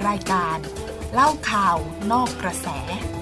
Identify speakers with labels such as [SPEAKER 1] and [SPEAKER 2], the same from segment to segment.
[SPEAKER 1] รายการเล่าข่าวนอกกระแส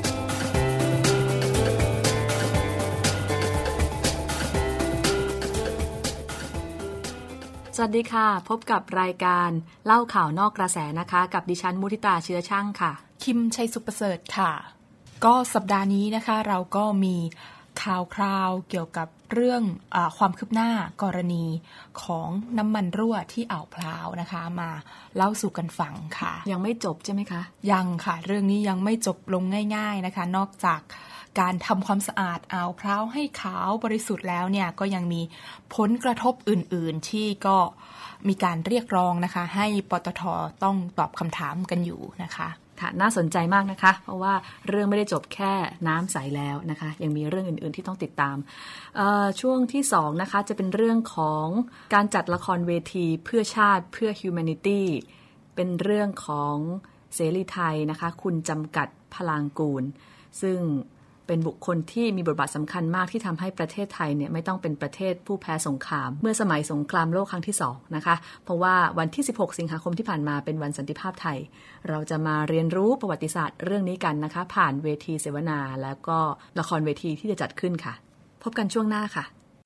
[SPEAKER 2] สวัสดีค่ะพบกับรายการเล่าข่าวนอกกระแสนะคะกับดิฉันมุทิตาเชื้อช่างค่ะ
[SPEAKER 1] คิมชัยสุขประเสริฐค่ะก็สัปดาห์นี้นะคะเราก็มีข่าวคราวเกี่ยวกับเรื่องความคืบหน้ากรณีของน้ำมันรั่วที่อ่าวพร้าวนะคะมาเล่าสู่กันฟังค่ะ
[SPEAKER 2] ยังไม่จบใช่ไหมคะ
[SPEAKER 1] ยังค่ะเรื่องนี้ยังไม่จบลงง่ายๆนะคะนอกจากการทำความสะอาดอ่าวพร้าวให้ขาวบริสุทธิ์แล้วเนี่ยก็ยังมีผลกระทบอื่นๆที่ก็มีการเรียกร้องนะคะให้ปตท.ต้องตอบคำถามกันอยู่นะคะ
[SPEAKER 2] น่าสนใจมากนะคะเพราะว่าเรื่องไม่ได้จบแค่น้ำใสแล้วนะคะยังมีเรื่องอื่นๆที่ต้องติดตามช่วงที่2นะคะจะเป็นเรื่องของการจัดละครเวทีเพื่อชาติเพื่อ Humanity เป็นเรื่องของเสรีไทยนะคะคุณจำกัดพลางกูลซึ่งเป็นบุคคลที่มีบทบาทสำคัญมากที่ทำให้ประเทศไทยเนี่ยไม่ต้องเป็นประเทศผู้แพ้สงครามเมื่อสมัยสงครามโลกครั้งที่2นะคะเพราะว่าวันที่16สิงหาคมที่ผ่านมาเป็นวันสันติภาพไทยเราจะมาเรียนรู้ประวัติศาสตร์เรื่องนี้กันนะคะผ่านเวทีเสวนาแล้วก็ละครเวทีที่จะจัดขึ้นค่ะพบกันช่วงหน้าค่ะ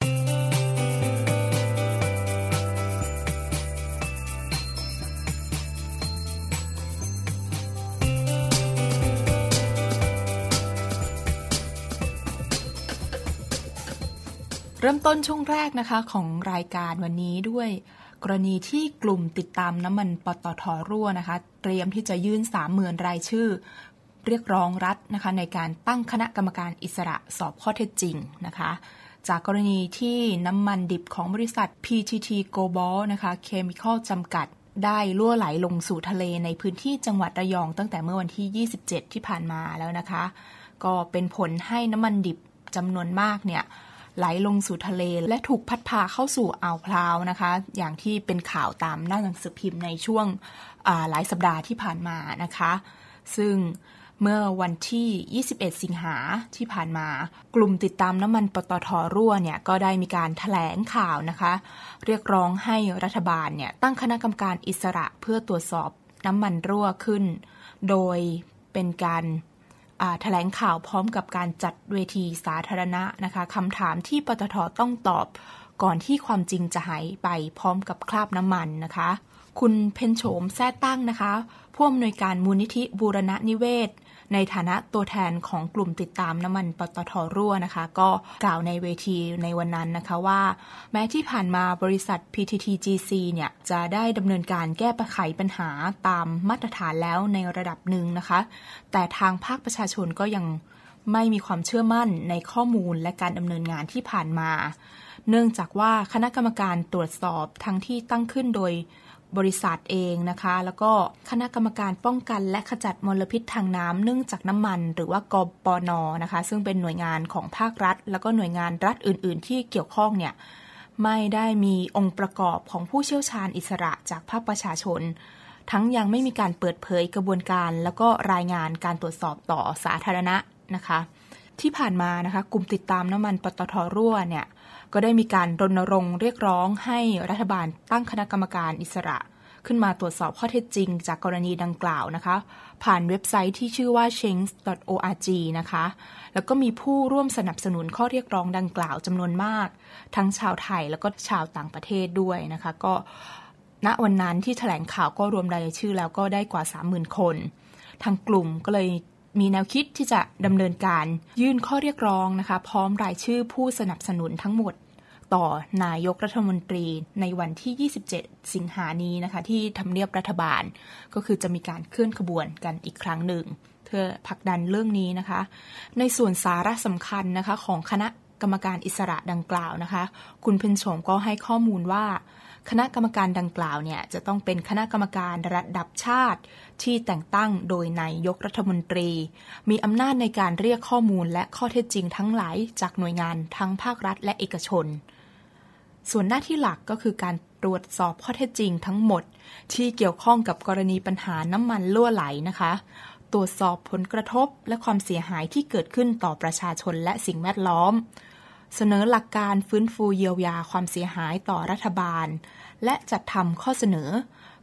[SPEAKER 1] เริ่มต้นช่วงแรกนะคะของรายการวันนี้ด้วยกรณีที่กลุ่มติดตามน้ำมันปตท.รั่วนะคะเตรียมที่จะยื่น 30,000 รายชื่อเรียกร้องรัฐนะคะในการตั้งคณะกรรมการอิสระสอบข้อเท็จจริงนะคะจากกรณีที่น้ำมันดิบของบริษัท PTT Global นะคะเคมีคอลจำกัดได้รั่วไหลลงสู่ทะเลในพื้นที่จังหวัดระยองตั้งแต่เมื่อวันที่27ที่ผ่านมาแล้วนะคะก็เป็นผลให้น้ำมันดิบจำนวนมากเนี่ยไหลลงสู่ทะเลและถูกพัดพาเข้าสู่อ่าวพร้าวนะคะอย่างที่เป็นข่าวตามหน้าหนังสือพิมพ์ในช่วงหลายสัปดาห์ที่ผ่านมานะคะซึ่งเมื่อวันที่21สิงหาที่ผ่านมากลุ่มติดตามน้ำมันปตท.รั่วเนี่ยก็ได้มีการแถลงข่าวนะคะเรียกร้องให้รัฐบาลเนี่ยตั้งคณะกรรมการอิสระเพื่อตรวจสอบน้ำมันรั่วขึ้นโดยเป็นการแถลงข่าวพร้อมกับการจัดเวทีสาธารณะนะคะคำถามที่ปตท.ต้องตอบก่อนที่ความจริงจะหายไปพร้อมกับคราบน้ำมันนะคะคุณเพ็ญโฉมแท้ตั้งนะคะผู้อำนวยการมูลนิธิบูรณนิเวศในฐานะตัวแทนของกลุ่มติดตามน้ำมันปตท.รั่วนะคะก็กล่าวในเวทีในวันนั้นนะคะว่าแม้ที่ผ่านมาบริษัท PTTGC เนี่ยจะได้ดำเนินการแก้ไขปัญหาตามมาตรฐานแล้วในระดับหนึ่งนะคะแต่ทางภาคประชาชนก็ยังไม่มีความเชื่อมั่นในข้อมูลและการดำเนินงานที่ผ่านมาเนื่องจากว่าคณะกรรมการตรวจสอบทั้งที่ตั้งขึ้นโดยบริษัทเองนะคะแล้วก็คณะกรรมการป้องกันและขจัดมลพิษทางน้ำเนื่องจากน้ำมันหรือว่ากปน.นะคะซึ่งเป็นหน่วยงานของภาครัฐแล้วก็หน่วยงานรัฐอื่นๆที่เกี่ยวข้องเนี่ยไม่ได้มีองค์ประกอบของผู้เชี่ยวชาญอิสระจากภาคประชาชนทั้งยังไม่มีการเปิดเผยกระบวนการแล้วก็รายงานการตรวจสอบต่อสาธารณะนะคะที่ผ่านมานะคะกลุ่มติดตามน้ำมันปตท.รั่วเนี่ยก็ได้มีการรณรงค์เรียกร้องให้รัฐบาลตั้งคณะกรรมการอิสระขึ้นมาตรวจสอบข้อเท็จจริงจากกรณีดังกล่าวนะคะผ่านเว็บไซต์ที่ชื่อว่า change.org นะคะแล้วก็มีผู้ร่วมสนับสนุนข้อเรียกร้องดังกล่าวจำนวนมากทั้งชาวไทยแล้วก็ชาวต่างประเทศด้วยนะคะก็ณวันนั้นที่แถลงข่าวก็รวมรายชื่อแล้วก็ได้กว่า 30,000 คนทางกลุ่มก็เลยมีแนวคิดที่จะดำเนินการยื่นข้อเรียกร้องนะคะพร้อมรายชื่อผู้สนับสนุนทั้งหมดต่อนายกรัฐมนตรีในวันที่27สิงหานี้นะคะที่ทำเนียบรัฐบาลก็คือจะมีการเคลื่อนขบวนกันอีกครั้งหนึ่งเพื่อผลักดันเรื่องนี้นะคะในส่วนสาระสำคัญนะคะของคณะกรรมการอิสระดังกล่าวนะคะคุณเพ็ญโฉมก็ให้ข้อมูลว่าคณะกรรมการดังกล่าวเนี่ยจะต้องเป็นคณะกรรมการระดับชาติที่แต่งตั้งโดยนายกรัฐมนตรีมีอำนาจในการเรียกข้อมูลและข้อเท็จจริงทั้งหลายจากหน่วยงานทั้งภาครัฐและเอกชนส่วนหน้าที่หลักก็คือการตรวจสอบข้อเท็จจริงทั้งหมดที่เกี่ยวข้องกับกรณีปัญหาน้ำมันรั่วไหลนะคะตรวจสอบผลกระทบและความเสียหายที่เกิดขึ้นต่อประชาชนและสิ่งแวดล้อมเสนอหลักการฟื้นฟูเยียวยาความเสียหายต่อรัฐบาลและจัดทำข้อเสนอ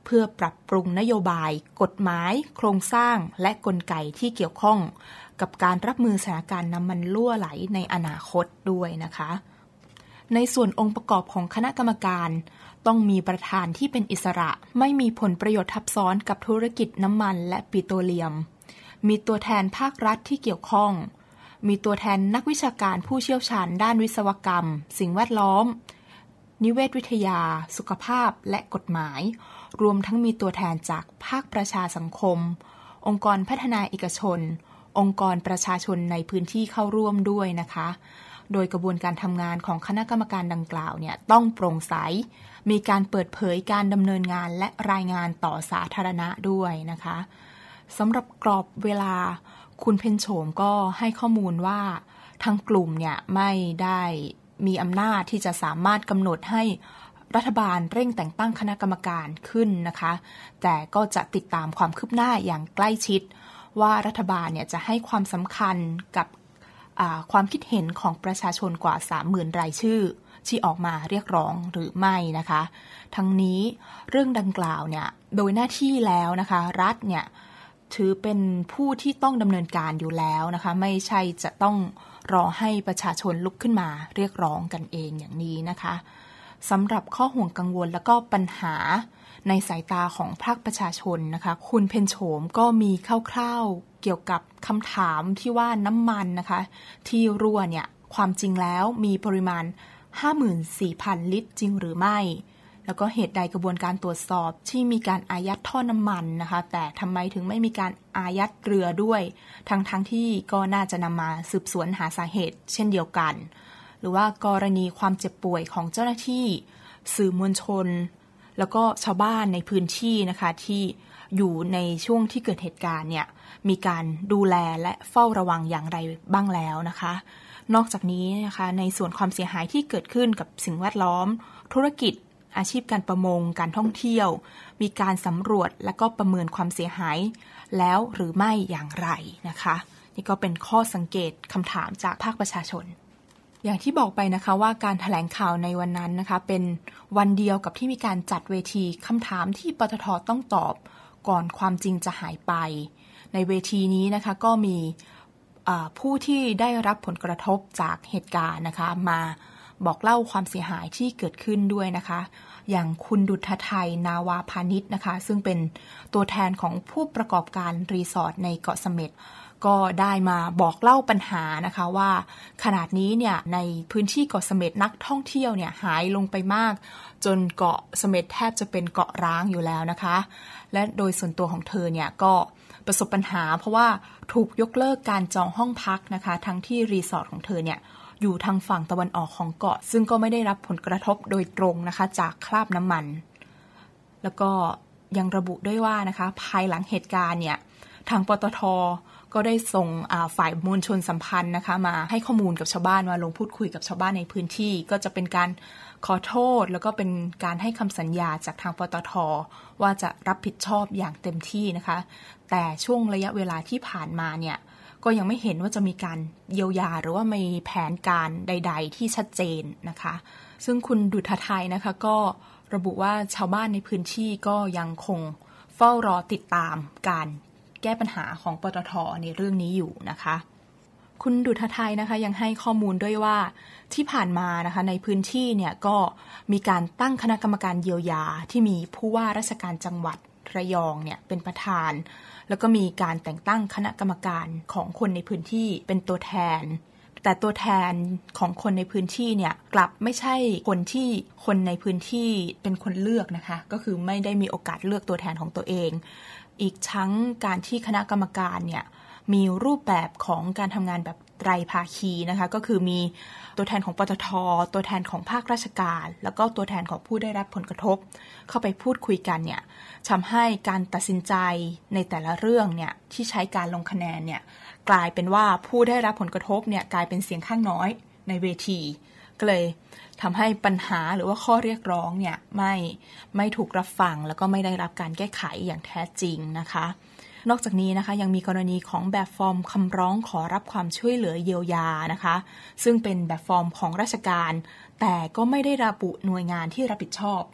[SPEAKER 1] เพื่อปรับปรุงนโยบายกฎหมายโครงสร้างและกลไกที่เกี่ยวข้องกับการรับมือสถานการณ์น้ำมันรั่วไหลในอนาคตด้วยนะคะในส่วนองค์ประกอบของคณะกรรมการต้องมีประธานที่เป็นอิสระไม่มีผลประโยชน์ทับซ้อนกับธุรกิจน้ำมันและปิโตรเลียมมีตัวแทนภาครัฐที่เกี่ยวข้องมีตัวแทนนักวิชาการผู้เชี่ยวชาญด้านวิศวกรรมสิ่งแวดล้อมนิเวศวิทยาสุขภาพและกฎหมายรวมทั้งมีตัวแทนจากภาคประชาสังคมองค์กรพัฒนาเอกชนองค์กรประชาชนในพื้นที่เข้าร่วมด้วยนะคะโดยกระบวนการทำงานของคณะกรรมการดังกล่าวเนี่ยต้องโปร่งใสมีการเปิดเผยการดำเนินงานและรายงานต่อสาธารณะด้วยนะคะสำหรับกรอบเวลาคุณเพ็ญโฉมก็ให้ข้อมูลว่าทางกลุ่มเนี่ยไม่ได้มีอำนาจที่จะสามารถกำหนดให้รัฐบาลเร่งแต่งตั้งคณะกรรมการขึ้นนะคะแต่ก็จะติดตามความคืบหน้าอย่างใกล้ชิดว่ารัฐบาลเนี่ยจะให้ความสำคัญกับความคิดเห็นของประชาชนกว่า 30,000 รายชื่อที่ออกมาเรียกร้องหรือไม่นะคะทั้งนี้เรื่องดังกล่าวเนี่ยโดยหน้าที่แล้วนะคะรัฐเนี่ยถือเป็นผู้ที่ต้องดำเนินการอยู่แล้วนะคะไม่ใช่จะต้องรอให้ประชาชนลุกขึ้นมาเรียกร้องกันเองอย่างนี้นะคะสำหรับข้อห่วงกังวลและก็ปัญหาในสายตาของภาคประชาชนนะคะคุณเพ็ญโฉมก็มีคร่าวๆเกี่ยวกับคำถามที่ว่าน้ำมันนะคะที่รั่วเนี่ยความจริงแล้วมีปริมาณ 54,000 ลิตรจริงหรือไม่แล้วก็เหตุใดกระบวนการตรวจสอบที่มีการอายัดท่อน้ำมันนะคะแต่ทำไมถึงไม่มีการอายัดเรือด้วยทั้งที่ก็น่าจะนำมาสืบสวนหาสาเหตุเช่นเดียวกันหรือว่ากรณีความเจ็บป่วยของเจ้าหน้าที่สื่อมวลชนแล้วก็ชาวบ้านในพื้นที่นะคะที่อยู่ในช่วงที่เกิดเหตุการณ์เนี่ยมีการดูแลและเฝ้าระวังอย่างไรบ้างแล้วนะคะนอกจากนี้นะคะในส่วนความเสียหายที่เกิดขึ้นกับสิ่งแวดล้อมธุรกิจอาชีพการประมงการท่องเที่ยวมีการสำรวจและก็ประเมินความเสียหายแล้วหรือไม่อย่างไรนะคะนี่ก็เป็นข้อสังเกตคำถามจากภาคประชาชนอย่างที่บอกไปนะคะว่าการแถลงข่าวในวันนั้นนะคะเป็นวันเดียวกับที่มีการจัดเวทีคำถามที่ปตท.ต้องตอบก่อนความจริงจะหายไปในเวทีนี้นะคะก็มีผู้ที่ได้รับผลกระทบจากเหตุการณ์นะคะมาบอกเล่าความเสียหายที่เกิดขึ้นด้วยนะคะอย่างคุณดุษไทยนาวาพาณิชย์นะคะซึ่งเป็นตัวแทนของผู้ประกอบการรีสอร์ทในเกาะเสม็ดก็ได้มาบอกเล่าปัญหานะคะว่าขนาดนี้เนี่ยในพื้นที่เกาะเสม็ดนักท่องเที่ยวเนี่ยหายลงไปมากจนเกาะเสม็ดแทบจะเป็นเกาะร้างอยู่แล้วนะคะและโดยส่วนตัวของเธอเนี่ยก็ประสบปัญหาเพราะว่าถูกยกเลิกการจองห้องพักนะคะทั้งที่รีสอร์ทของเธอเนี่ยอยู่ทางฝั่งตะวันออกของเกาะซึ่งก็ไม่ได้รับผลกระทบโดยตรงนะคะจากคราบน้ำมันแล้วก็ยังระบุด้วยว่านะคะภายหลังเหตุการณ์เนี่ยทางปตท.ก็ได้ส่งฝ่ายมวลชนสัมพันธ์นะคะมาให้ข้อมูลกับชาวบ้านมาลงพูดคุยกับชาวบ้านในพื้นที่ก็จะเป็นการขอโทษแล้วก็เป็นการให้คำสัญญาจากทางปตท.ว่าจะรับผิดชอบอย่างเต็มที่นะคะแต่ช่วงระยะเวลาที่ผ่านมาเนี่ยก็ยังไม่เห็นว่าจะมีการเยียวยาหรือว่ามีแผนการใดๆที่ชัดเจนนะคะซึ่งคุณดุษไทยนะคะก็ระบุว่าชาวบ้านในพื้นที่ก็ยังคงเฝ้ารอติดตามการแก้ปัญหาของปตท.ในเรื่องนี้อยู่นะคะคุณดุษไทยนะคะยังให้ข้อมูลด้วยว่าที่ผ่านมานะคะในพื้นที่เนี่ยก็มีการตั้งคณะกรรมการเยียวยาที่มีผู้ว่าราชการจังหวัดระยองเนี่ยเป็นประธานแล้วก็มีการแต่งตั้งคณะกรรมการของคนในพื้นที่เป็นตัวแทนแต่ตัวแทนของคนในพื้นที่เนี่ยกลับไม่ใช่คนที่คนในพื้นที่เป็นคนเลือกนะคะก็คือไม่ได้มีโอกาสเลือกตัวแทนของตัวเองอีกทั้งการที่คณะกรรมการเนี่ยมีรูปแบบของการทำงานแบบไตรภาคีนะคะก็คือมีตัวแทนของปตท.ตัวแทนของภาคราชการแล้วก็ตัวแทนของผู้ได้รับผลกระทบเข้าไปพูดคุยกันเนี่ยทำให้การตัดสินใจในแต่ละเรื่องเนี่ยที่ใช้การลงคะแนนเนี่ยกลายเป็นว่าผู้ได้รับผลกระทบเนี่ยกลายเป็นเสียงข้างน้อยในเวทีก็เลยทำให้ปัญหาหรือว่าข้อเรียกร้องเนี่ยไม่ถูกรับฟังแล้วก็ไม่ได้รับการแก้ไขอย่างแท้จริงนะคะนอกจากนี้นะคะยังมีกรณีของแบบฟอร์มคำร้องขอรับความช่วยเหลือเยียวยานะคะซึ่งเป็นแบบฟอร์มของราชการแต่ก็ไม่ได้ระบุหน่วยงานที่รับผิดชอบ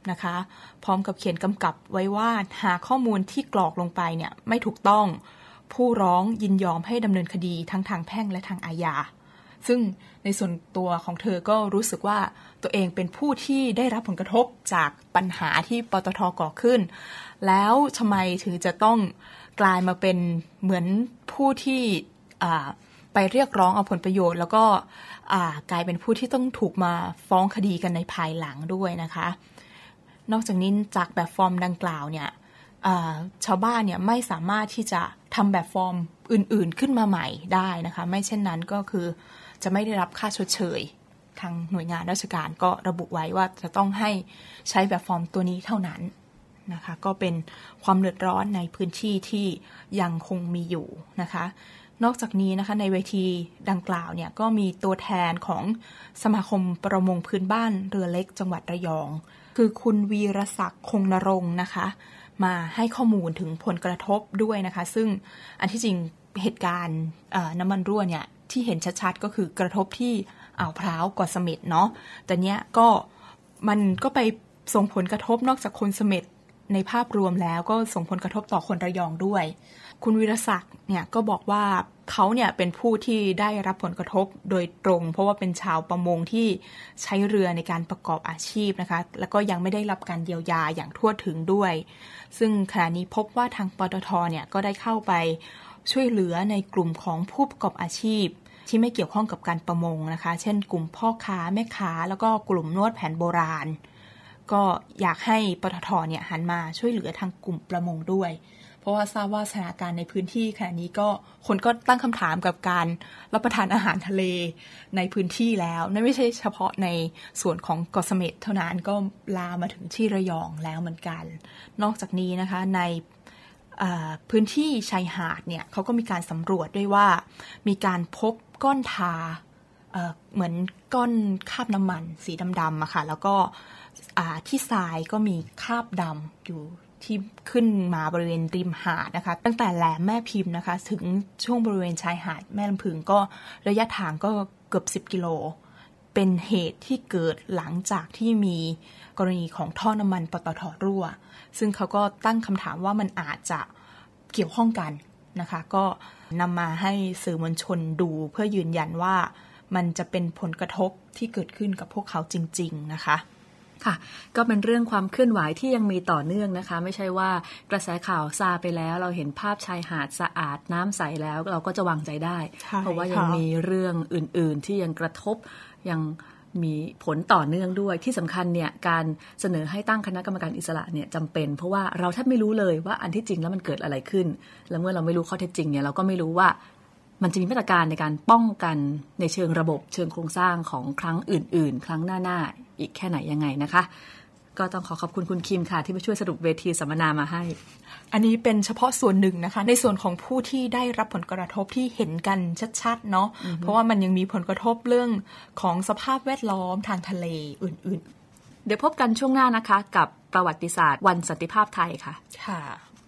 [SPEAKER 1] นะคะพร้อมกับเขียนกำกับไว้ว่าหากข้อมูลที่กรอกลงไปเนี่ยไม่ถูกต้องผู้ร้องยินยอมให้ดำเนินคดีทั้งทางแพ่งและทางอาญาซึ่งในส่วนตัวของเธอก็รู้สึกว่าตัวเองเป็นผู้ที่ได้รับผลกระทบจากปัญหาที่ปตท.ก่อขึ้นแล้วทำไมถึงจะต้องกลายมาเป็นเหมือนผู้ที่ไปเรียกร้องเอาผลประโยชน์แล้วก็กลายเป็นผู้ที่ต้องถูกมาฟ้องคดีกันในภายหลังด้วยนะคะนอกจากนี้จากแบบฟอร์มดังกล่าวเนี่ยชาวบ้านเนี่ยไม่สามารถที่จะทำแบบฟอร์มอื่นๆขึ้นมาใหม่ได้นะคะไม่เช่นนั้นก็คือจะไม่ได้รับค่าชดเชยทางหน่วยงานราชการก็ระบุไว้ว่าจะต้องให้ใช้แบบฟอร์มตัวนี้เท่านั้นนะคะก็เป็นความเดือดร้อนในพื้นที่ที่ยังคงมีอยู่นะคะนอกจากนี้นะคะในเวทีดังกล่าวเนี่ยก็มีตัวแทนของสมาคมประมงพื้นบ้านเรือเล็กจังหวัดระยองคือคุณวีรศักดิ์คงนรงค์นะคะมาให้ข้อมูลถึงผลกระทบด้วยนะคะซึ่งอันที่จริงเหตุการณ์น้ำมันรั่วเนี่ยที่เห็นชัดๆก็คือกระทบที่อ่าวพร้าวเกาะเสม็ดเนาะแต่เนี้ยก็มันก็ไปส่งผลกระทบนอกจากคนเสม็ดในภาพรวมแล้วก็ส่งผลกระทบต่อคนระยองด้วยคุณวีรศักดิ์เนี่ยก็บอกว่าเขาเนี่ยเป็นผู้ที่ได้รับผลกระทบโดยตรงเพราะว่าเป็นชาวประมงที่ใช้เรือในการประกอบอาชีพนะคะแล้วก็ยังไม่ได้รับการเยียวยาอย่างทั่วถึงด้วยซึ่งขณะนี้พบว่าทางปตท.เนี่ยก็ได้เข้าไปช่วยเหลือในกลุ่มของผู้ประกอบอาชีพที่ไม่เกี่ยวข้องกับการประมงนะคะเช่นกลุ่มพ่อค้าแม่ค้าแล้วก็กลุ่มนวดแผนโบราณก็อยากให้ปตท.เนี่ยหันมาช่วยเหลือทางกลุ่มประมงด้วยเพราะว่าทราบว่าสถานการณ์ในพื้นที่ขณะนี้ก็คนก็ตั้งคำถามกับการรับประทานอาหารทะเลในพื้นที่แล้วนั่นไม่ใช่เฉพาะในส่วนของเกาะเสม็ดเท่านั้นก็ลามมาถึงที่ระยองแล้วเหมือนกันนอกจากนี้นะคะในพื้นที่ชายหาดเนี่ยเขาก็มีการสำรวจด้วยว่ามีการพบก้อนทาเหมือนก้อนคราบน้ำมันสีดำๆอะค่ะแล้วก็ที่ทรายก็มีคราบดำอยู่ที่ขึ้นมาบริเวณริมหาดนะคะตั้งแต่แหลมแม่พิมพ์นะคะถึงช่วงบริเวณชายหาดแม่ลำพึงก็ระยะทางก็เกือบ10 กิโลเป็นเหตุที่เกิดหลังจากที่มีกรณีของท่อน้ำมันปตท.รั่วซึ่งเขาก็ตั้งคำถามว่ามันอาจจะเกี่ยวข้องกันนะคะก็นำมาให้สื่อมวลชนดูเพื่อยืนยันว่ามันจะเป็นผลกระทบที่เกิดขึ้นกับพวกเขาจริงๆนะคะ
[SPEAKER 2] ค่ะก็เป็นเรื่องความเคลื่อนไหวที่ยังมีต่อเนื่องนะคะไม่ใช่ว่ากระแสข่าวซาไปแล้วเราเห็นภาพชายหาดสะอาดน้ำใสแล้วเราก็จะวางใจได้เพราะว่ายังมีเรื่องอื่นๆที่ยังกระทบยังมีผลต่อเนื่องด้วยที่สำคัญเนี่ยการเสนอให้ตั้งคณะกรรมการอิสระเนี่ยจำเป็นเพราะว่าเราแทบไม่รู้เลยว่าอันที่จริงแล้วมันเกิดอะไรขึ้นแล้วเมื่อเราไม่รู้ข้อเท็จจริงเนี่ยเราก็ไม่รู้ว่ามันจะมีมาตรการในการป้องกันในเชิงระบบเชิงโครงสร้างของครั้งอื่นๆครั้งหน้าๆอีกแค่ไหนยังไงนะคะก็ต้องขอบคุณคุณคิมค่ะที่มาช่วยสรุปเวทีสัมมนามาให้
[SPEAKER 1] อันนี้เป็นเฉพาะส่วนหนึ่งนะคะในส่วนของผู้ที่ได้รับผลกระทบที่เห็นกันชัดๆเนาะเพราะว่ามันยังมีผลกระทบเรื่องของสภาพแวดล้อมทางทะเลอื่น
[SPEAKER 2] ๆเดี๋ยวพบกันช่วงหน้านะคะกับประวัติศาสตร์วันสันติภาพไทยค่ะ
[SPEAKER 1] ค่ะ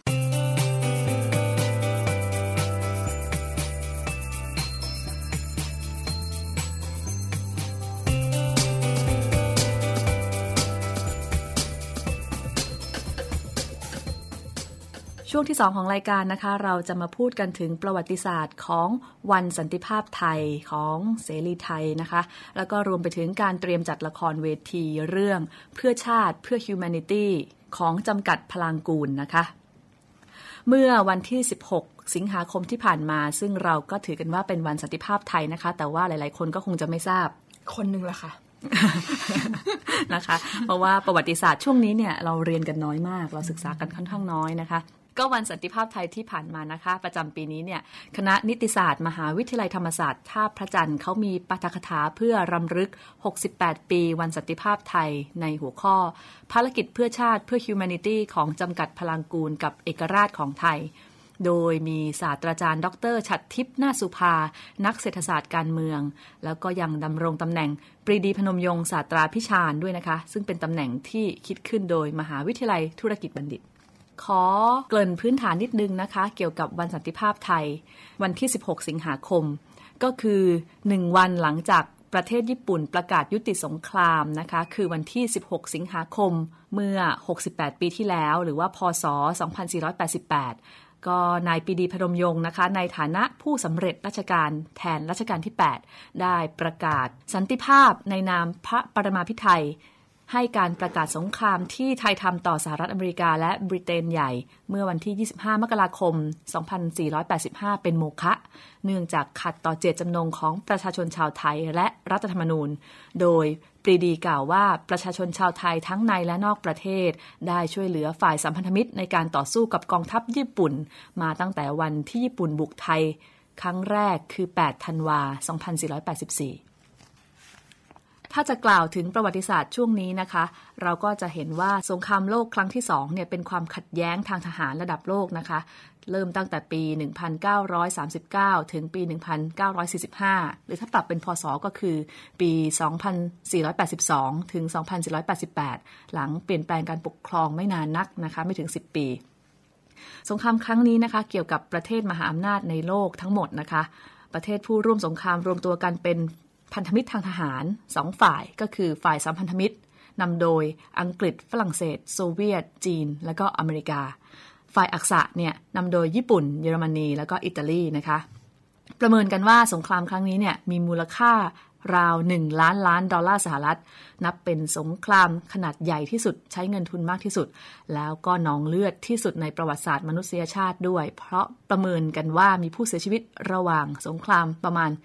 [SPEAKER 2] ช่วงที่2ของรายการนะคะเราจะมาพูดกันถึงประวัติศาสตร์ของวันสันติภาพไทยของเสรีไทยนะคะแล้วก็รวมไปถึงการเตรียมจัดละครเวทีเรื่องเพื่อชาติเพื่อ Humanity ของจำกัดพลังกูลนะคะเมื่อวันที่16สิงหาคมที่ผ่านมาซึ่งเราก็ถือกันว่าเป็นวันสันติภาพไทยนะคะแต่ว่าหลายๆคนก็คงจะไม่ทราบ
[SPEAKER 1] คนนึงละค่ะ
[SPEAKER 2] นะคะเพราะว่าประวัติศาสตร์ช่วงนี้เนี่ยเราเรียนกันน้อยมากเราศึกษากันค่อนข้างน้อยนะคะก็วันสันติภาพไทยที่ผ่านมานะคะประจำปีนี้เนี่ยคณะนิติศาสตร์มหาวิทยาลัยธรรมศาสตร์ท่าพระจันทร์เขามีปาฐกถาเพื่อรำลึก68ปีวันสันติภาพไทยในหัวข้อภารกิจเพื่อชาติเพื่อ Humanity ของจำกัดพลังกูลกับเอกราชของไทยโดยมีศาสตราจารย์ดร.ฉัตรทิพย์นาคสุภานักเศรษฐศาสตร์การเมืองแล้วก็ยังดำรงตำแหน่งปรีดีพนมยงค์ศาสตราพิชาญด้วยนะคะซึ่งเป็นตำแหน่งที่คิดขึ้นโดยมหาวิทยาลัยธุรกิจบัณฑิตขอเกริ่นพื้นฐานนิดนึงนะคะเกี่ยวกับวันสันติภาพไทยวันที่16สิงหาคมก็คือ1วันหลังจากประเทศญี่ปุ่นประกาศยุติสงครามนะคะคือวันที่16สิงหาคมเมื่อ68ปีที่แล้วหรือว่าพ.ศ. 2488ก็นายปรีดีพนมยงค์นะคะในฐานะผู้สำเร็จราชการแทนรัชกาลที่8ได้ประกาศสันติภาพในนามพระปรมาภิไธยให้การประกาศสงครามที่ไทยทำต่อสหรัฐอเมริกาและบริเตนใหญ่เมื่อวันที่25มกราคม2485เป็นโมฆะเนื่องจากขัดต่อเจตจำนงของประชาชนชาวไทยและรัฐธรรมนูญโดยปรีดีกล่าวว่าประชาชนชาวไทยทั้งในและนอกประเทศได้ช่วยเหลือฝ่ายสัมพันธมิตรในการต่อสู้กับกองทัพญี่ปุ่นมาตั้งแต่วันที่ญี่ปุ่นบุกไทยครั้งแรกคือ8ธันวาคม2484ถ้าจะกล่าวถึงประวัติศาสตร์ช่วงนี้นะคะเราก็จะเห็นว่าสงครามโลกครั้งที่2เนี่ยเป็นความขัดแย้งทางทหารระดับโลกนะคะเริ่มตั้งแต่ปี1939ถึงปี1945หรือถ้าปรับเป็นพ.ศ. ก็คือปี2482ถึง2488หลังเปลี่ยนแปลงการปกครองไม่นานนักนะคะไม่ถึง10ปีสงครามครั้งนี้นะคะเกี่ยวกับประเทศมหาอำนาจในโลกทั้งหมดนะคะประเทศผู้ร่วมสงครามรวมตัวกันเป็นพันธมิตรทางทหาร2ฝ่ายก็คือฝ่ายสัมพันธมิตรนำโดยอังกฤษฝรั่งเศสโซเวียตจีนและก็อเมริกาฝ่ายอักษะเนี่ยนำโดยญี่ปุ่นเยอรมนีแล้วก็อิตาลีนะคะประเมินกันว่าสงครามครั้งนี้เนี่ยมีมูลค่าราว1ล้านล้านดอลลาร์สหรัฐนับเป็นสงครามขนาดใหญ่ที่สุดใช้เงินทุนมากที่สุดแล้วก็นองเลือดที่สุดในประวัติศาสตร์มนุษยชาติด้วยเพราะประเมินกันว่ามีผู้เสียชีวิตระหว่างสงครามประมาณ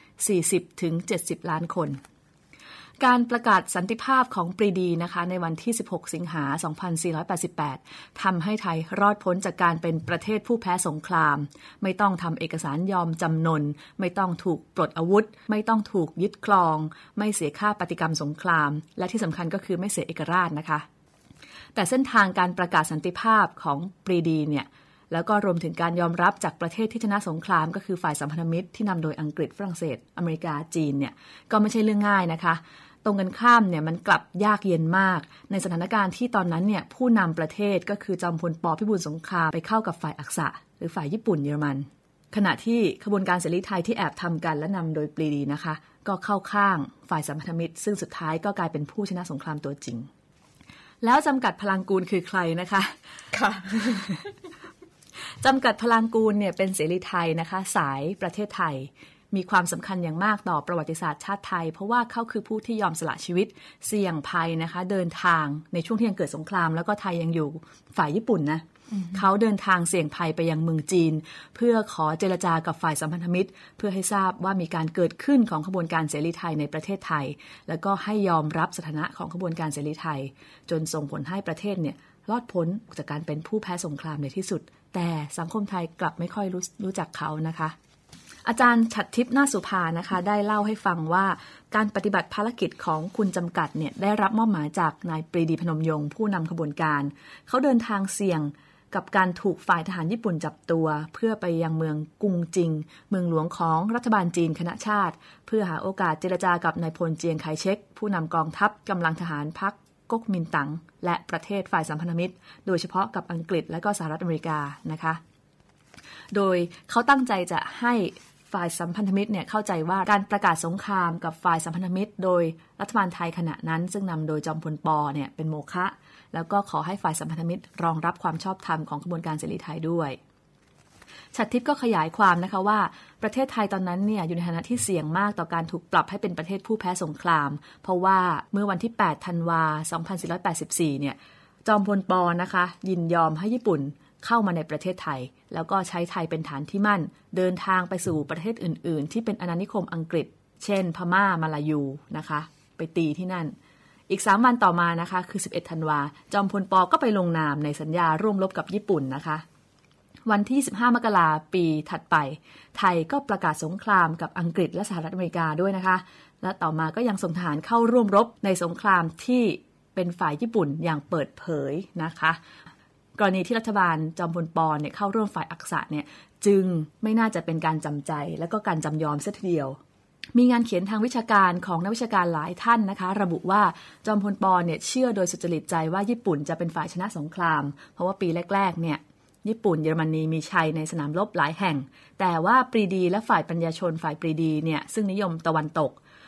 [SPEAKER 2] 40-70 ล้านคนการประกาศสันติภาพของปรีดีนะคะในวันที่16สิงหาคม2488ทำให้ไทยรอดพ้นจากการเป็นประเทศผู้แพ้สงครามไม่ต้องทำเอกสารยอมจำนนไม่ต้องถูกปลดอาวุธไม่ต้องถูกยึดครองไม่เสียค่าปฏิกรรมสงครามและที่สำคัญก็คือไม่เสียเอกราชนะคะแต่เส้นทางการประกาศสันติภาพของปรีดีเนี่ยแล้วก็รวมถึงการยอมรับจากประเทศที่ชนะสงครามก็คือฝ่ายสัมพันธมิตรที่นำโดยอังกฤษฝรั่งเศสอเมริกาจีนเนี่ยก็ไม่ใช่เรื่องง่ายนะคะตรงกันข้ามเนี่ยมันกลับยากเย็นมากในสถานการณ์ที่ตอนนั้นเนี่ยผู้นำประเทศก็คือจอมพลป.พิบูลสงครามไปเข้ากับฝ่ายอักษะหรือฝ่ายญี่ปุ่นเยอรมันขณะที่ขบวนการเสรีไทยที่แอบทำกันและนำโดยปรีดีนะคะก็เข้าข้างฝ่ายสัมพันธมิตรซึ่งสุดท้ายก็กลายเป็นผู้ชนะสงครามตัวจริงแล้วจำกัดพลังกูลคือใครนะคะ
[SPEAKER 1] ค่ะ
[SPEAKER 2] จำกัดพลังกูลเนี่ยเป็นเสรีไทยนะคะสายประเทศไทยมีความสำคัญอย่างมากต่อประวัติศาสตร์ชาติไทยเพราะว่าเขาคือผู้ที่ยอมสละชีวิตเสี่ยงภัยนะคะเดินทางในช่วงที่ยังเกิดสงครามแล้วก็ไทยยังอยู่ฝ่ายญี่ปุ่นนะเขาเดินทางเสี่ยงภัยไปยังเมืองจีนเพื่อขอเจรจากับฝ่ายสัมพันธมิตรเพื่อให้ทราบว่ามีการเกิดขึ้นของขบวนการเสรีไทยในประเทศไทยแล้วก็ให้ยอมรับสถานะของขบวนการเสรีไทยจนส่งผลให้ประเทศเนี่ยรอดพ้นจากการเป็นผู้แพ้สงครามในที่สุดแต่สังคมไทยกลับไม่ค่อยรู้จักเขานะคะอาจารย์ฉัตรทิพย์นาคสุภานะคะได้เล่าให้ฟังว่าการปฏิบัติภารกิจของคุณจำกัดเนี่ยได้รับมอบหมายจากนายปรีดีพนมยงค์ผู้นำขบวนการเขาเดินทางเสี่ยงกับการถูกฝ่ายทหารญี่ปุ่นจับตัวเพื่อไปยังเมืองกุงจิงเมืองหลวงของรัฐบาลจีนคณะชาติเพื่อหาโอกาสเจรจากับนายพลเจียงไคเชกผู้นำกองทัพกำลังทหารพรรคก๊กมินตั๋งและประเทศฝ่ายสัมพันธมิตรโดยเฉพาะกับอังกฤษและก็สหรัฐอเมริกานะคะโดยเขาตั้งใจจะให้ฝ่ายสัมพันธมิตรเนี่ยเข้าใจว่าการประกาศสงครามกับฝ่ายสัมพันธมิตรโดยรัฐบาลไทยขณะนั้นซึ่งนำโดยจอมพลป.เนี่ยเป็นโมฆะแล้วก็ขอให้ฝ่ายสัมพันธมิตรรองรับความชอบธรรมของขบวนการเสรีไทยด้วยฉัตรทิพย์ก็ขยายความนะคะว่าประเทศไทยตอนนั้นเนี่ยอยู่ในฐานะที่เสี่ยงมากต่อการถูกปรับให้เป็นประเทศผู้แพ้สงครามเพราะว่าเมื่อวันที่8ธันวาคม2484เนี่ยจอมพลป.นะคะยินยอมให้ญี่ปุ่นเข้ามาในประเทศไทยแล้วก็ใช้ไทยเป็นฐานที่มั่นเดินทางไปสู่ประเทศอื่นๆที่เป็นอาณานิคมอังกฤษเช่นพม่ามาลายูนะคะไปตีที่นั่นอีก3วันต่อมานะคะคือ11ธันวาจอมพลป.ก็ไปลงนามในสัญญาร่วมรบกับญี่ปุ่นนะคะวันที่15มกราคมปีถัดไปไทยก็ประกาศสงครามกับอังกฤษและสหรัฐอเมริกาด้วยนะคะและต่อมาก็ยังส่งทหารเข้าร่วมรบในสงครามที่เป็นฝ่ายญี่ปุ่นอย่างเปิดเผยนะคะกรณีที่รัฐบาลจอมพลป.เนี่ยเข้าร่วมฝ่ายอักษะเนี่ยจึงไม่น่าจะเป็นการจำใจและก็การจำยอมเสียทีเดียวมีงานเขียนทางวิชาการของนักวิชาการหลายท่านนะคะระบุว่าจอมพลป.เนี่ยเชื่อโดยสุจริตใจว่าญี่ปุ่นจะเป็นฝ่ายชนะสงครามเพราะว่าปีแรกๆเนี่ยญี่ปุ่นเยอรมนีมีชัยในสนามรบหลายแห่งแต่ว่าปรีดีและฝ่ายปัญญาชนฝ่ายปรีดีเนี่ยซึ่งนิยมตะวันตก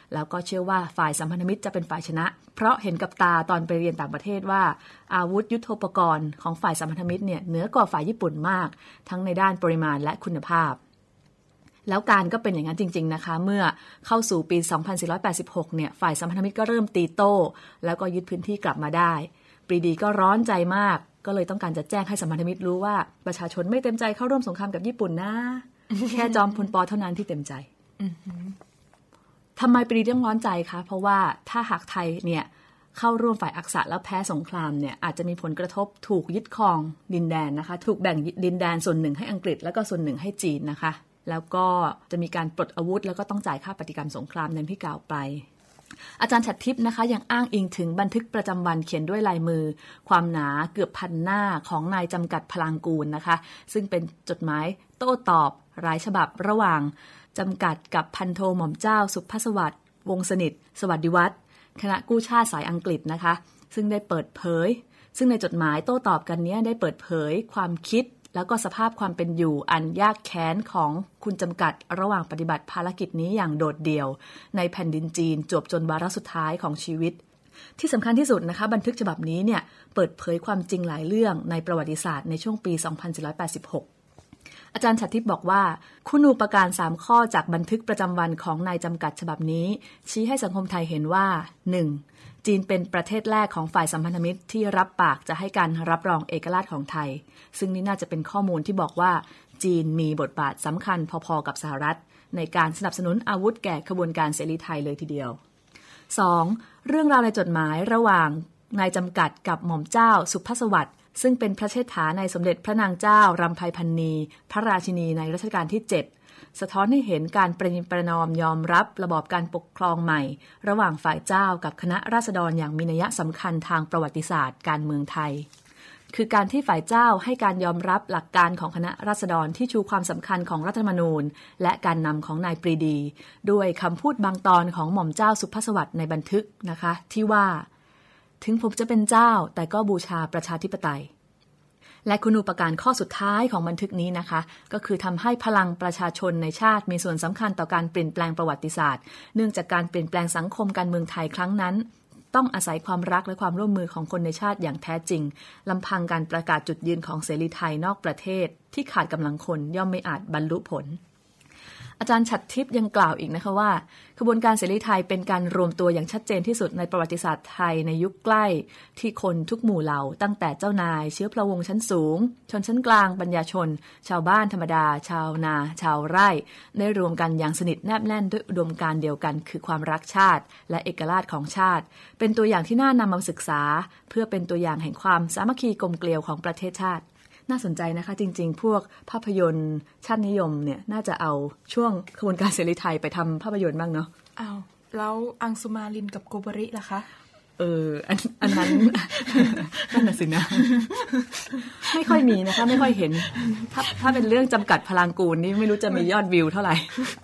[SPEAKER 2] แล้วก็เชื่อว่าฝ่ายสัมพันธมิตรจะเป็นฝ่ายชนะเพราะเห็นกับตาตอนไปเรียนต่างประเทศว่าอาวุธยุทโธปกรณ์ของฝ่ายสัมพันธมิตรเนี่ยเหนือกว่าฝ่ายญี่ปุ่นมากทั้งในด้านปริมาณและคุณภาพแล้วการก็เป็นอย่างนั้นจริงๆนะคะเมื่อเข้าสู่ปี 2486 เนี่ยฝ่ายสัมพันธมิตรก็เริ่มตีโต้แล้วก็ยึดพื้นที่กลับมาได้ปรีดีก็ร้อนใจมากก็เลยต้องการจะแจ้งให้สัมพันธมิตรรู้ว่าประชาชนไม่เต็มใจเข้าร่วมสงครามกับญี่ปุ่นนะ แค่จอมพลป.เท่านั้นที่เต็มใจทำไมปรีดีต้องร้อนใจคะเพราะว่าถ้าหากไทยเนี่ยเข้าร่วมฝ่ายอักษะแล้วแพ้สงครามเนี่ยอาจจะมีผลกระทบถูกยึดครองดินแดนนะคะถูกแบ่งดินแดนส่วนหนึ่งให้อังกฤษแล้วก็ส่วนหนึ่งให้จีนนะคะแล้วก็จะมีการปลดอาวุธแล้วก็ต้องจ่ายค่าปฏิกรรมสงครามดังที่กล่าวไปอาจารย์ฉัตรทิพย์นะคะยังอ้างอิงถึงบันทึกประจำวันเขียนด้วยลายมือความหนาเกือบพันหน้าของนายจำกัดพลางกูลนะคะซึ่งเป็นจดหมายโต้ตอบหลายฉบับระหว่างจำกัดกับพันโทหม่อมเจ้าสุภสวัสดิ์วงศ์สนิทสวัสดิวัฒน์คณะกู้ชาติสายอังกฤษนะคะซึ่งได้เปิดเผยซึ่งในจดหมายโต้ตอบกันนี้ได้เปิดเผยความคิดแล้วก็สภาพความเป็นอยู่อันยากแค้นของคุณจำกัดระหว่างปฏิบัติภารกิจนี้อย่างโดดเดี่ยวในแผ่นดินจีนจวบจนวาระสุดท้ายของชีวิตที่สำคัญที่สุดนะคะบันทึกฉบับนี้เนี่ยเปิดเผยความจริงหลายเรื่องในประวัติศาสตร์ในช่วงปี 2486 อาจารย์ฉัตรทิพย์บอกว่าคุณูปการ3ข้อจากบันทึกประจำวันของนายจำกัดฉบับนี้ชี้ให้สังคมไทยเห็นว่า 1. จีนเป็นประเทศแรกของฝ่ายสัมพันธมิตรที่รับปากจะให้การรับรองเอกราชของไทยซึ่งนี่น่าจะเป็นข้อมูลที่บอกว่าจีนมีบทบาทสำคัญพอๆกับสหรัฐในการสนับสนุนอาวุธแก่ขบวนการเสรีไทยเลยทีเดียว 2. เรื่องราวในจดหมายระหว่างนายจำกัดกับหม่อมเจ้าสุภสวัสดิ์ซึ่งเป็นพระเชษฐาในสมเด็จพระนางเจ้ารำไพพรรณีพระราชินีในรัชกาลที่ 7สะท้อนให้เห็นการประนีประนอมยอมรับระบอบการปกครองใหม่ระหว่างฝ่ายเจ้ากับคณะราษฎรอย่างมีนัยสำคัญทางประวัติศาสตร์การเมืองไทยคือการที่ฝ่ายเจ้าให้การยอมรับหลักการของคณะราษฎรที่ชูความสำคัญของรัฐธรรมนูญและการนำของนายปรีดีด้วยคำพูดบางตอนของหม่อมเจ้าสุภสวัสดิ์ในบันทึกนะคะที่ว่าถึงผมจะเป็นเจ้าแต่ก็บูชาประชาธิปไตยและคุณูปการข้อสุดท้ายของบันทึกนี้นะคะก็คือทำให้พลังประชาชนในชาติมีส่วนสำคัญต่อการเปลี่ยนแปลงประวัติศาสตร์เนื่องจากการเปลี่ยนแปลงสังคมการเมืองไทยครั้งนั้นต้องอาศัยความรักและความร่วมมือของคนในชาติอย่างแท้จริงลำพังการประกาศจุดยืนของเสรีไทยนอกประเทศที่ขาดกำลังคนย่อมไม่อาจบรรลุผลอาจารย์ฉัตรทิพย์ยังกล่าวอีกนะคะว่าขบวนการเสรีไทยเป็นการรวมตัวอย่างชัดเจนที่สุดในประวัติศาสตร์ไทยในยุคใกล้ที่คนทุกหมู่เหล่าตั้งแต่เจ้านายเชื้อพระวงศ์ชั้นสูงชนชั้นกลางปัญญาชนชาวบ้านธรรมดาชาวนาชาวไร่ได้รวมกันอย่างสนิทแนบแน่นด้วยอุดมการณ์เดียวกันคือความรักชาติและเอกราชของชาติเป็นตัวอย่างที่น่านำมาศึกษาเพื่อเป็นตัวอย่างแห่งความสามัคคีกลมเกลียวของประเทศชาติน่าสนใจนะคะจริงๆพวกภาพยนตร์ชาตินิยมเนี่ยน่าจะเอาช่วงขบวนการเสรีไทยไปทำภาพยนตร์บ้างเนาะ
[SPEAKER 1] อ้าวแล้วอังสุมาลินกับโกบริล่ะคะ
[SPEAKER 2] อันนั้น นั่นน่ะสินะ ไม่ค่อยมีนะคะไม่ค่อยเห็นถ้าเป็นเรื่องจำกัดพลังกูลนี่ไม่รู้จะมียอดวิวเท่าไหร่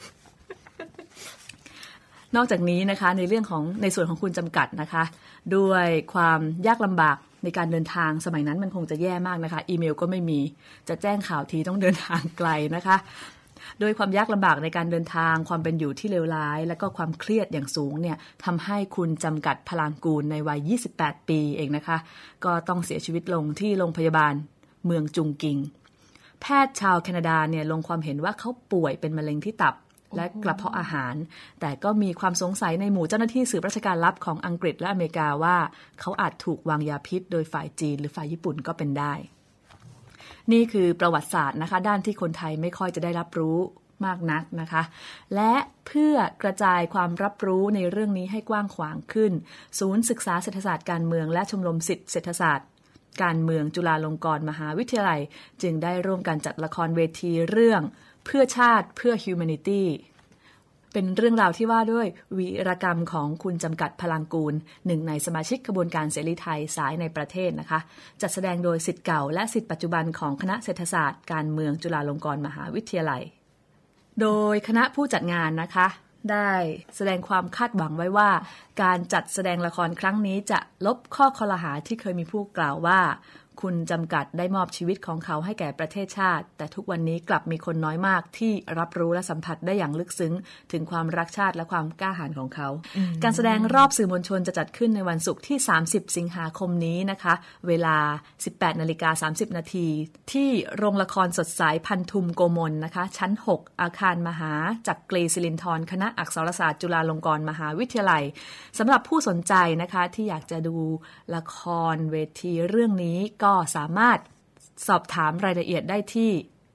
[SPEAKER 2] นอกจากนี้นะคะในส่วนของคุณจำกัดนะคะด้วยความยากลำบากในการเดินทางสมัยนั้นมันคงจะแย่มากนะคะอีเมลก็ไม่มีจะแจ้งข่าวทีต้องเดินทางไกลนะคะโดยความยากลำบากในการเดินทางความเป็นอยู่ที่เลวร้ายและก็ความเครียดอย่างสูงเนี่ยทำให้คุณจำกัดพลางกูลในวัย28 ปีเองนะคะก็ต้องเสียชีวิตลงที่โรงพยาบาลเมืองจุงกิงแพทย์ชาวแคนาดาเนี่ยลงความเห็นว่าเขาป่วยเป็นมะเร็งที่ตับและกระเพาะอาหารแต่ก็มีความสงสัยในหมู่เจ้าหน้าที่สืบราชการลับของอังกฤษและอเมริกาว่าเขาอาจถูกวางยาพิษโดยฝ่ายจีนหรือฝ่ายญี่ปุ่นก็เป็นได้นี่คือประวัติศาสตร์นะคะด้านที่คนไทยไม่ค่อยจะได้รับรู้มากนักนะคะและเพื่อกระจายความรับรู้ในเรื่องนี้ให้กว้างขวางขึ้นศูนย์ศึกษาเศรษฐศาสตร์การเมืองและชมรมศิษย์เศรษฐศาสตร์การเมืองจุฬาลงกรณ์มหาวิทยาลัยจึงได้ร่วมกันจัดละครเวทีเรื่องเพื่อชาติเพื่อ Humanity เป็นเรื่องราวที่ว่าด้วยวีรกรรมของคุณจำกัดพลางกูลหนึ่งในสมาชิกขบวนการเสรีไทยสายในประเทศนะคะจัดแสดงโดยศิษย์เก่าและศิษย์ปัจจุบันของคณะเศรษฐศาสตร์การเมืองจุฬาลงกรณ์มหาวิทยาลัยโดยคณะผู้จัดงานนะคะได้แสดงความคาดหวังไว้ว่าการจัดแสดงละครครั้งนี้จะลบข้อคอรหาที่เคยมีผู้กล่าวว่าคุณจำกัดได้มอบชีวิตของเขาให้แก่ประเทศชาติแต่ทุกวันนี้กลับมีคนน้อยมากที่รับรู้และสัมผัสได้อย่างลึกซึ้งถึงความรักชาติและความกล้าหาญของเขาการแสดงรอบสื่อมวลชนจะจัดขึ้นในวันศุกร์ที่30สิงหาคมนี้นะคะเวลา 18:30 น.ที่โรงละครสดใสพันธุมโกมลนะคะชั้น6อาคารมหาจักรีศิรินธรคณะอักษรศาสตร์จุฬาลงกรณ์มหาวิทยาลัยสำหรับผู้สนใจนะคะที่อยากจะดูละครเวทีเรื่องนี้ก็สามารถสอบถามรายละเอียดได้ที่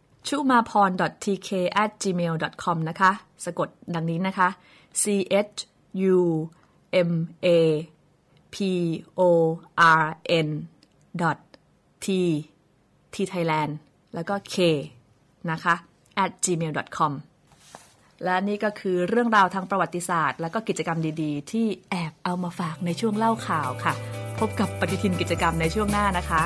[SPEAKER 2] chumaporn.tk@gmail.com นะคะสะกดดังนี้นะคะ chumaporn.t Thailand แล้วก็ k นะคะ @gmail.com และนี่ก็คือเรื่องราวทางประวัติศาสตร์และก็กิจกรรมดีๆที่แอบเอามาฝากในช่วงเล่าข่าวค่ะพบกับปฏิทินกิจกรรมในช่วงหน้านะคะ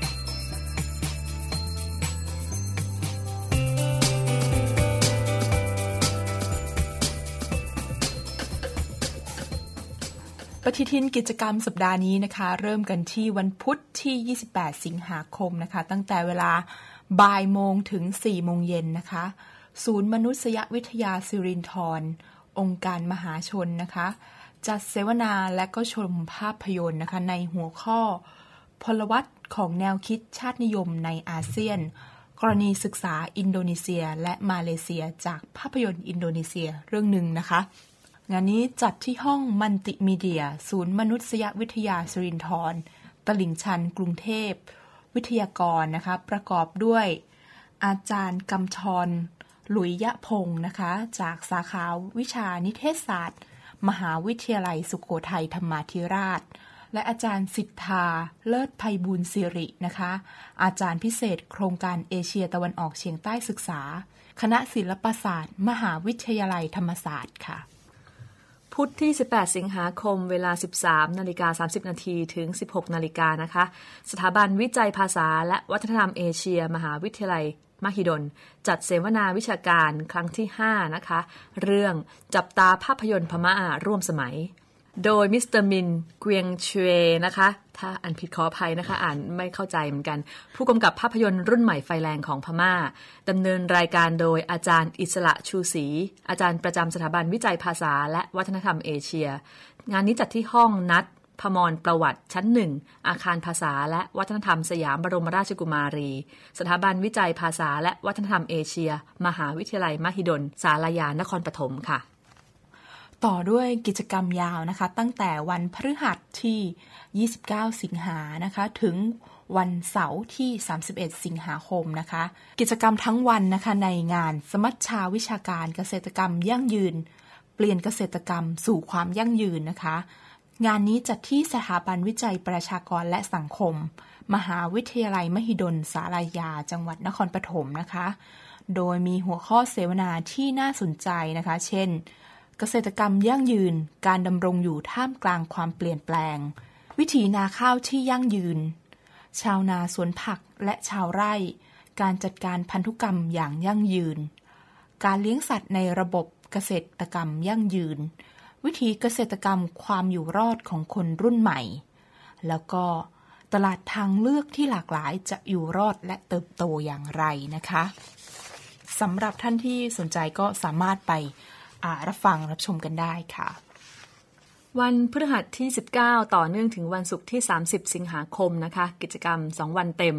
[SPEAKER 1] ปฏิทินกิจกรรมสัปดาห์นี้นะคะเริ่มกันที่วันพุธที่28สิงหาคมนะคะตั้งแต่เวลาบ่ายโมงถึง4โมงเย็นนะคะศูนย์มนุษยวิทยาสิรินธรองค์การมหาชนนะคะจัดเสวนาและก็ชมภาพยนตร์นะคะในหัวข้อพลวัตของแนวคิดชาตินิยมในอาเซียนกรณีศึกษาอินโดนีเซียและมาเลเซียจากภาพยนตร์อินโดนีเซียเรื่องหนึ่งนะคะงานนี้จัดที่ห้องมัลติมีเดียศูนย์มนุษยวิทยาสิรินธรตลิ่งชันกรุงเทพวิทยากรนะคะประกอบด้วยอาจารย์กำธรหลุยยะพงศ์นะคะจากสาขาวิชานิเทศศาสตร์มหาวิทยาลัยสุโขทัยธรรมาธิราชและอาจารย์สิทธาเลิศไพบูลย์สิรินะคะอาจารย์พิเศษโครงการเอเชียตะวันออกเฉียงใต้ศึกษาคณะศิลปศาสตร์มหาวิทยาลัยธรรมศาสตร์ค่ะ
[SPEAKER 2] พุธที่18สิงหาคมเวลา 13:30 น.ถึง 16:00 น.นะคะสถาบันวิจัยภาษาและวัฒนธรรมเอเชียมหาวิทยาลัยมหิดลจัดเสวนาวิชาการครั้งที่5นะคะเรื่องจับตาภาพยนตร์พม่าร่วมสมัยโดยมิสเตอร์มินเกวียงชเวนะคะถ้าอ่านผิดขออภัยนะคะอ่านไม่เข้าใจเหมือนกันผู้กำกับภาพยนตร์รุ่นใหม่ไฟแรงของพม่าดำเนินรายการโดยอาจารย์อิสระชูศรีอาจารย์ประจำสถาบันวิจัยภาษาและวัฒนธรรมเอเชียงานนี้จัดที่ห้องนัดพมรประวัติชั้น1อาคารภาษาและวัฒนธรรมสยามบรมราชกุมารีสถาบันวิจัยภาษาและวัฒนธรรมเอเชียมหาวิทยาลัยมหิดลศาลายานครปฐมค่ะ
[SPEAKER 1] ต่อด้วยกิจกรรมยาวนะคะตั้งแต่วันพฤหัสที่29สิงหานะคะถึงวันเสาร์ที่31สิงหาคมนะคะกิจกรรมทั้งวันนะคะในงานสมัชชาวิชาการเกษตรกรรมยั่งยืนเปลี่ยนเกษตรกรรมสู่ความยั่งยืนนะคะงานนี้จัดที่สถาบันวิจัยประชากรและสังคมมหาวิทยาลัยมหิดลศาลายาจังหวัดนครปฐมนะคะโดยมีหัวข้อเสวนาที่น่าสนใจนะคะเช่นเกษตรกรรมยั่งยืนการดำรงอยู่ท่ามกลางความเปลี่ยนแปลงวิถีนาข้าวที่ยั่งยืนชาวนาสวนผักและชาวไร่การจัดการพันธุกรรมอย่างยั่งยืนการเลี้ยงสัตว์ในระบบเกษตรกรรมยั่งยืนวิถีเกษตรกรรมความอยู่รอดของคนรุ่นใหม่แล้วก็ตลาดทางเลือกที่หลากหลายจะอยู่รอดและเติบโตอย่างไรนะคะสำหรับท่านที่สนใจก็สามารถไปรับฟังรับชมกันได้ค่ะ
[SPEAKER 2] วันพฤหัสที่19ต่อเนื่องถึงวันศุกร์ที่30สิงหาคมนะคะกิจกรรม2วันเต็ม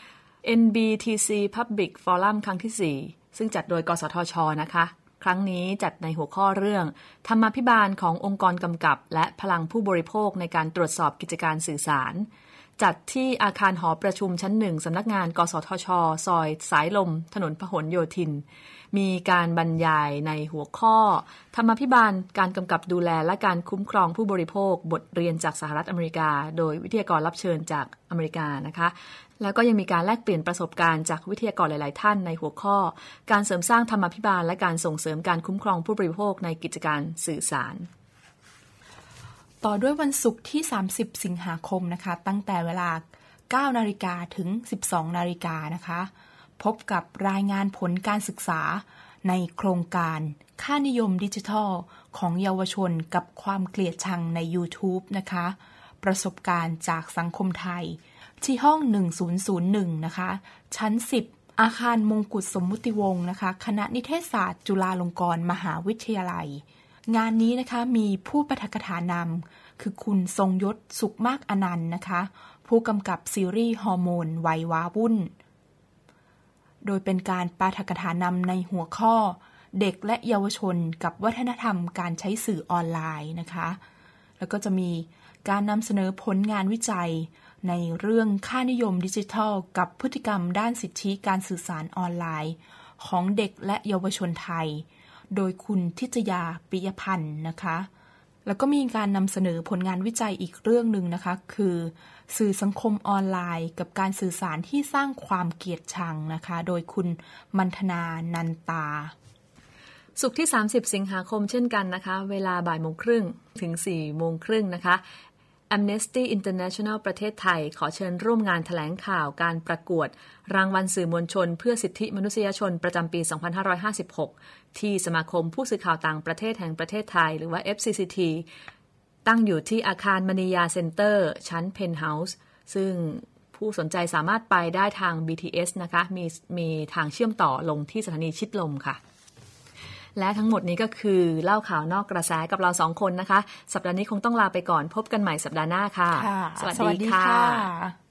[SPEAKER 2] NBTC Public Forum ครั้งที่4ซึ่งจัดโดยกสทช.นะคะครั้งนี้จัดในหัวข้อเรื่องธรรมาภิบาลขององค์กรกำกับและพลังผู้บริโภคในการตรวจสอบกิจการสื่อสารจัดที่อาคารหอประชุมชั้น1สำนักงานกสทช.ซอยสายลมถนนพหลโยธินมีการบรรยายในหัวข้อธรรมาภิบาลการกำกับดูแลและการคุ้มครองผู้บริโภคบทเรียนจากสหรัฐอเมริกาโดยวิทยากรรับเชิญจากอเมริกานะคะแล้วก็ยังมีการแลกเปลี่ยนประสบการณ์จากวิทยากรหลายๆท่านในหัวข้อการเสริมสร้างธรรมาภิบาลและการส่งเสริมการคุ้มครองผู้บริโภคในกิจการสื่อสาร
[SPEAKER 1] ต่อด้วยวันศุกร์ที่30สิงหาคมนะคะตั้งแต่เวลา 9:00 น.ถึง 12:00 น.นะคะพบกับรายงานผลการศึกษาในโครงการค่านิยมดิจิทัลของเยาวชนกับความเกลียดชังใน YouTube นะคะประสบการณ์จากสังคมไทยที่ห้อง1001นะคะชั้น10อาคารมงกุฎสมมุติวงศ์นะคะคณะนิเทศศาสตร์จุฬาลงกรณ์มหาวิทยาลัยงานนี้นะคะมีผู้ปาฐกถานำคือคุณทรงยศสุขมากอนันต์นะคะผู้กำกับซีรีส์ฮอร์โมนวัยว้าวุ่นโดยเป็นการปาฐกถานำในหัวข้อเด็กและเยาวชนกับวัฒนธรรมการใช้สื่อออนไลน์นะคะแล้วก็จะมีการนำเสนอผลงานวิจัยในเรื่องค่านิยมดิจิทัลกับพฤติกรรมด้านสิทธิการสื่อสารออนไลน์ของเด็กและเยาวชนไทยโดยคุณทิจยาปิยพันธ์นะคะแล้วก็มีการนำเสนอผลงานวิจัยอีกเรื่องหนึ่งนะคะคือสื่อสังคมออนไลน์กับการสื่อสารที่สร้างความเกลียดชังนะคะโดยคุณมัณฑนานันตา
[SPEAKER 2] ศุกร์ที่30สิงหาคมเช่นกันนะคะเวลาบ่ายโมงครึ่งถึง4โมงครึ่งนะคะ Amnesty International ประเทศไทยขอเชิญร่วมงานแถลงข่าวการประกวดรางวัลสื่อมวลชนเพื่อสิทธิมนุษยชนประจำปี 2556 ที่สมาคมผู้สื่อข่าวต่างประเทศแห่งประเทศไทยหรือว่า FCCT ตั้งอยู่ที่อาคารมณียาเซ็นเตอร์ชั้นเพนท์เฮาส์ซึ่งผู้สนใจสามารถไปได้ทาง BTS นะคะมีทางเชื่อมต่อลงที่สถานีชิดลมค่ะและทั้งหมดนี้ก็คือเล่าข่าวนอกกระแสกับเรา2 คนนะคะสัปดาห์นี้คงต้องลาไปก่อนพบกันใหม่สัปดาห์หน้าค่ะ
[SPEAKER 1] สวัสดีค่ะ